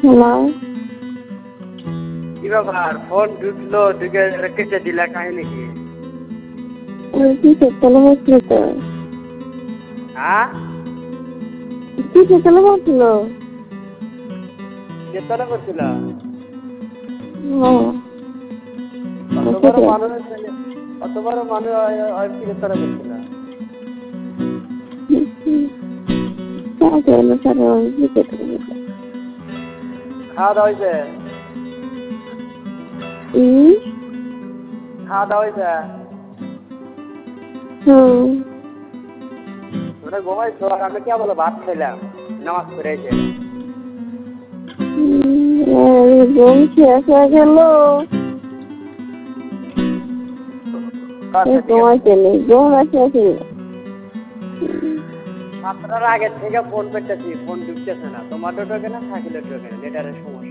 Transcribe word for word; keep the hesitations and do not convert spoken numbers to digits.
Hello. কি ব্যাপার phone ঢুকলো ঢুকে কেটে দিলা কাহিনী কি? কিসের তেলে বলছিল তো? হ্যাঁ কিসের তেলে বলছিল? চেতনা করছিল হ্যাঁ অত বড় মানুষ অত বড় মানুষ চেতনা করছিল। খাওয়া দাওয়া হয়েছে? খাওয়া দাওয়া হয়েছে? হুম ওটা ঘুমাইছো আর আমি কে বলো ভাত খাইলাম নামাজ পড়ে এসে। ঘুম শেষ হয়ে গেল। ঘুমাইতে নেই ঘুম আসে। সাতটার আগে থেকে ফোন করতেছি ফোন ঢুকতেছে না, তোমার ঢোকে না থাকিলে ঢোকে না, নেটারের সমস্যা।